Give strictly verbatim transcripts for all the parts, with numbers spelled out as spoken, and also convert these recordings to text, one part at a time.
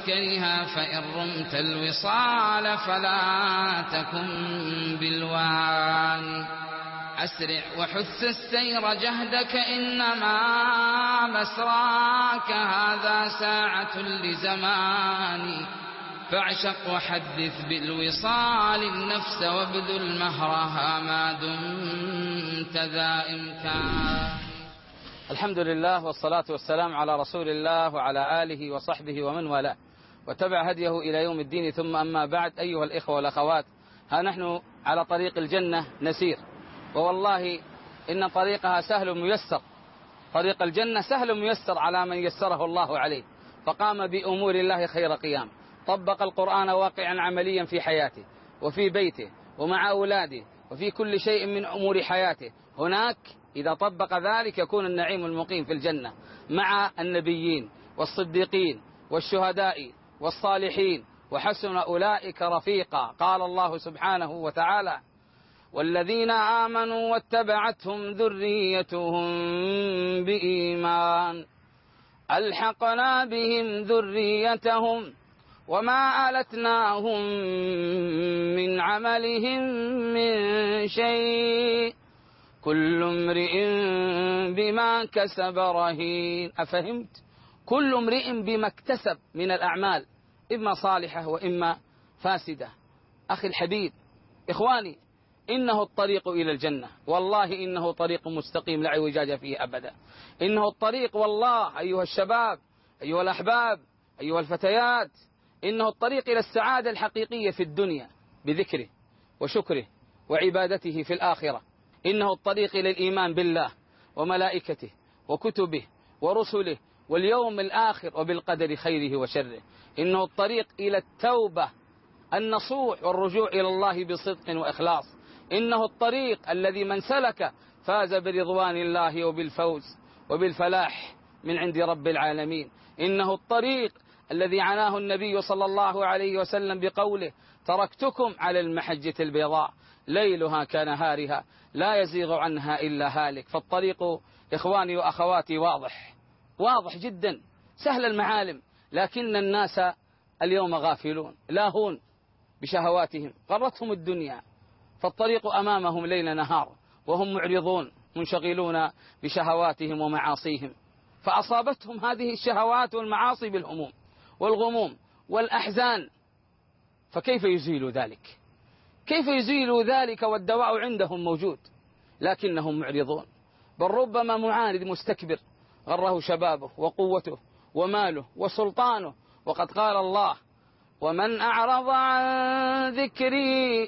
مسكنها فإن رمت الوصال فلا تكن بالوان. أسرع وحث السير جهدك إنما مسراك هذا ساعة لزمان. فاعشق وحدث بالوصال النفس وابذل مهرها ما دمت ذا إمكان. الحمد لله والصلاة والسلام على رسول الله وعلى آله وصحبه ومن والاه واتبع هديه إلى يوم الدين. ثم أما بعد، أيها الإخوة والأخوات، ها نحن على طريق الجنة نسير، ووالله إن طريقها سهل ميسر. طريق الجنة سهل ميسر على من يسره الله عليه، فقام بأمور الله خير قيام، طبق القرآن واقعا عمليا في حياته وفي بيته ومع أولاده وفي كل شيء من أمور حياته. هناك إذا طبق ذلك يكون النعيم المقيم في الجنة مع النبيين والصديقين والشهداء والصالحين، وحسن أولئك رفيقا. قال الله سبحانه وتعالى: والذين آمنوا واتبعتهم ذريتهم بإيمان ألحقنا بهم ذريتهم وما ألتناهم من عملهم من شيء كل امرئ بما كسب رهين. أفهمت؟ كل امرئ بما اكتسب من الأعمال، إما صالحة وإما فاسدة. أخي الحبيب، إخواني، إنه الطريق إلى الجنة، والله إنه طريق مستقيم لا اعوجاج فيه أبدا. إنه الطريق، والله أيها الشباب، أيها الأحباب، أيها الفتيات، إنه الطريق إلى السعادة الحقيقية في الدنيا بذكره وشكره وعبادته في الآخرة. إنه الطريق إلى الإيمان بالله وملائكته وكتبه ورسله واليوم الآخر وبالقدر خيره وشره. إنه الطريق إلى التوبة النصوح والرجوع إلى الله بصدق وإخلاص. إنه الطريق الذي من سلك فاز برضوان الله وبالفوز وبالفلاح من عند رب العالمين. إنه الطريق الذي عناه النبي صلى الله عليه وسلم بقوله: تركتكم على المحجة البيضاء ليلها كنهارها لا يزيغ عنها إلا هالك. فالطريق إخواني وأخواتي واضح واضح جدا، سهل المعالم، لكن الناس اليوم غافلون لاهون بشهواتهم، غرتهم الدنيا، فالطريق أمامهم ليل نهار وهم معرضون منشغلون بشهواتهم ومعاصيهم، فأصابتهم هذه الشهوات والمعاصي بالهموم والغموم والأحزان. فكيف يزيل ذلك؟ كيف يزيل ذلك والدواء عندهم موجود؟ لكنهم معرضون، بل ربما معاند مستكبر غره شبابه وقوته وماله وسلطانه. وقد قال الله: ومن أعرض عن ذكري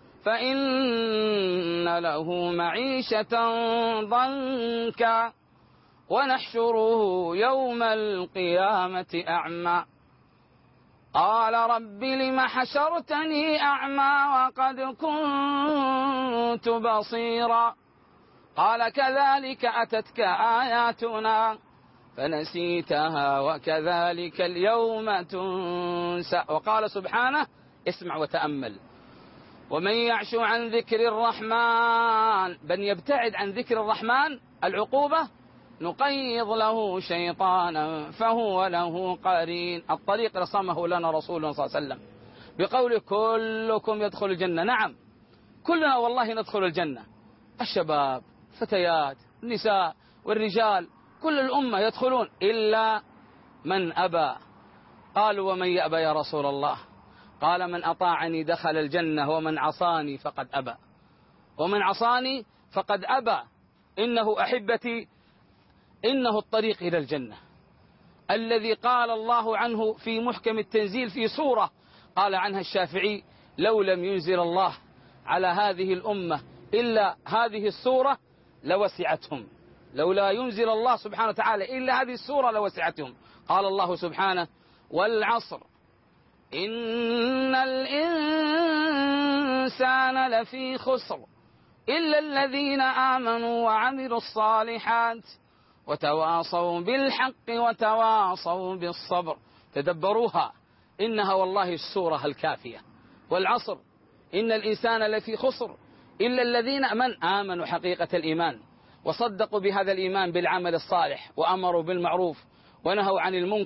فإن له معيشة ضنكا ونحشره يوم القيامة أعمى قال رب لم حشرتني أعمى وقد كنت بصيرا قال كذلك أتتك آياتنا فنسيتها وكذلك اليوم تنسى. وقال سبحانه: اسمع وتأمل: ومن يعش عن ذكر الرحمن، بل يبتعد عن ذكر الرحمن العقوبة، نقيض له شيطانا فهو له قرين. الطريق رسمه لنا رسول صلى الله عليه وسلم بقول: كلكم يدخل الجنة. نعم، كلنا والله ندخل الجنة، الشباب، فتيات، النساء والرجال، كل الأمة يدخلون إلا من أبى. قالوا: ومن يأبى يا رسول الله؟ قال: من أطاعني دخل الجنة ومن عصاني فقد أبى. ومن عصاني فقد أبى. إنه أحبتي إنه الطريق إلى الجنة الذي قال الله عنه في محكم التنزيل في سورة قال عنها الشافعي: لو لم ينزل الله على هذه الأمة إلا هذه السورة لوسعتهم. لو لا ينزل الله سبحانه وتعالى إلا هذه السورة لوسعتهم. قال الله سبحانه: والعصر إن الإنسان لفي خسر إلا الذين آمنوا وعملوا الصالحات وتواصوا بالحق وتواصوا بالصبر. تدبروها، إنها والله السورة الكافية. والعصر إن الإنسان لفي خسر إلا الذين من آمنوا حقيقة الإيمان وصدقوا بهذا الإيمان بالعمل الصالح وأمروا بالمعروف ونهوا عن المنكر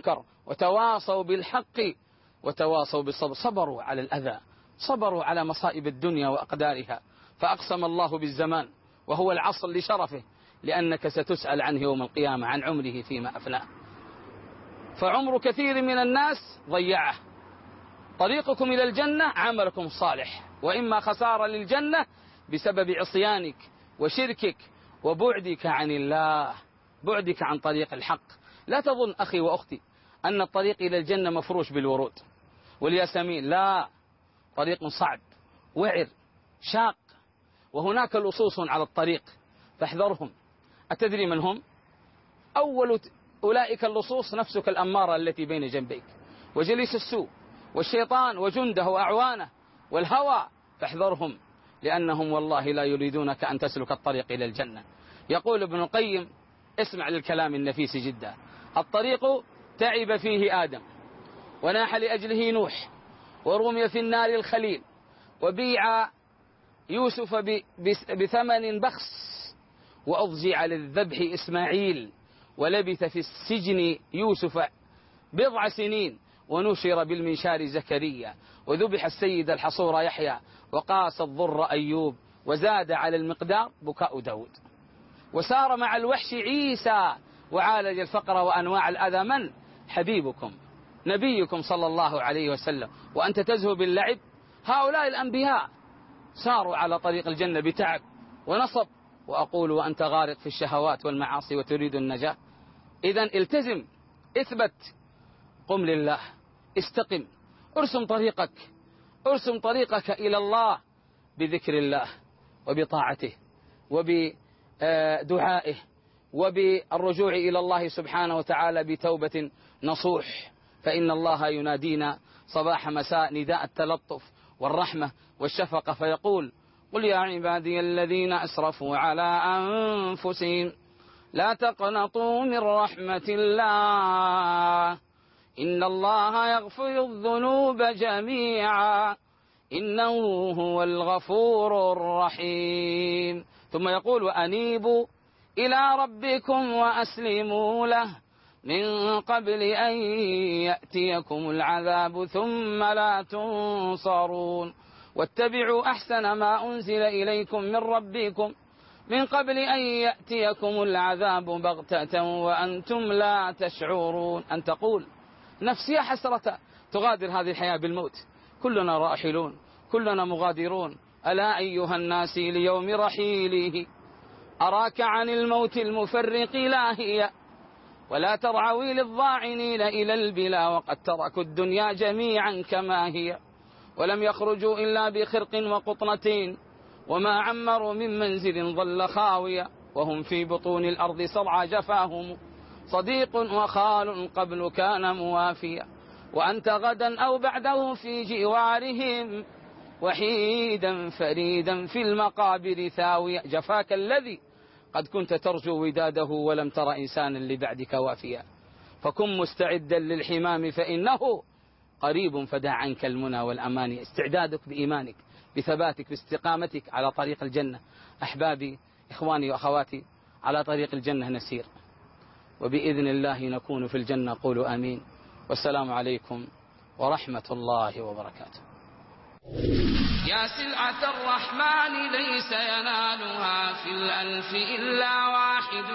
وتواصوا بالحق وتواصوا بالصبر. صبروا على الأذى، صبروا على مصائب الدنيا وأقدارها، فأقسم الله بالزمان وهو العصر لشرفه، لأنك ستسأل عنه يوم القيامة عن عمره فيما أفناه. فعمر كثير من الناس ضيعه. طريقكم إلى الجنة عملكم صالح، وإما خسارة للجنة بسبب عصيانك وشركك وبعدك عن الله، بعدك عن طريق الحق. لا تظن أخي وأختي أن الطريق إلى الجنة مفروش بالورود والياسمين، لا، طريق صعب وعر شاق، وهناك لصوص على الطريق فاحذرهم. أتدري من هم؟ أول أولئك اللصوص نفسك الأمارة التي بين جنبيك، وجليس السوء والشيطان وجنده وأعوانه والهوى، فاحذرهم، لأنهم والله لا يريدونك أن تسلك الطريق إلى الجنة. يقول ابن القيم، اسمع للكلام النفيس جدا: الطريق تعب فيه آدم، وناح لأجله نوح، ورمي في النار الخليل، وبيع يوسف بثمن بخس، وأضجع للذبح إسماعيل، ولبث في السجن يوسف بضع سنين، ونشر بالمنشار زكريا، وذبح السيد الحصور يحيى، وقاس الضر أيوب، وزاد على المقدار بكاء داود، وسار مع الوحش عيسى، وعالج الفقر وأنواع الأذى من؟ حبيبكم نبيكم صلى الله عليه وسلم، وأنت تزهو باللعب. هؤلاء الأنبياء ساروا على طريق الجنة بتعب ونصب، وأقول وأنت غارق في الشهوات والمعاصي وتريد النجاة. إذن التزم، اثبت، قم لله، استقم، ارسم طريقك، ارسم طريقك إلى الله بذكر الله وبطاعته وبدعائه وبالرجوع إلى الله سبحانه وتعالى بتوبة نصوح، فإن الله ينادينا صباح مساء نداء التلطف والرحمة والشفقة، فيقول: قل يا عبادي الذين أسرفوا على أنفسهم لا تقنطوا من رحمة الله إن الله يغفر الذنوب جميعا إنه هو الغفور الرحيم. ثم يقول: وأنيبوا إلى ربكم وأسلموا له من قبل أن يأتيكم العذاب ثم لا تنصرون واتبعوا أحسن ما أنزل إليكم من ربكم من قبل أن يأتيكم العذاب بغتة وأنتم لا تشعرون. أن تقول نفسي حسرة تغادر هذه الحياة بالموت، كلنا راحلون، كلنا مغادرون، ألا أيها الناس ليوم رحيله أراك عن الموت المفرق لاهيا ولا ترعوي للضاعنين إلى البلا وقد تركوا الدنيا جميعا كما هي ولم يخرجوا إلا بخرق وقطنتين وما عمروا من منزل ظل خاوية وهم في بطون الأرض صرعى جفاهم صديق وخال قبل كان موافيا وأنت غدا أو بعده في جوارهم وحيدا فريدا في المقابر ثاويا جفاك الذي قد كنت ترجو وداده ولم تر إنسانا لبعدك وافيا فكن مستعدا للحمام فإنه قريب فدع عنك المنى والأماني. استعدادك بإيمانك بثباتك باستقامتك على طريق الجنة. أحبابي إخواني وأخواتي على طريق الجنة نسير وبإذن الله نكون في الجنة. قولوا آمين والسلام عليكم ورحمة الله وبركاته. يا سلعة الرحمن ليس ينالها في الألف إلا واحد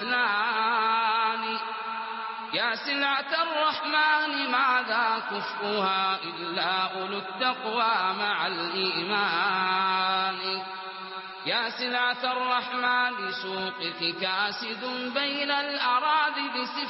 الاثنان يا سلعة الرحمن ماذا كفؤها إلا أولو التقوى مع الإيمان يا سلعة الرحمن سوقك كاسد بين الأراضي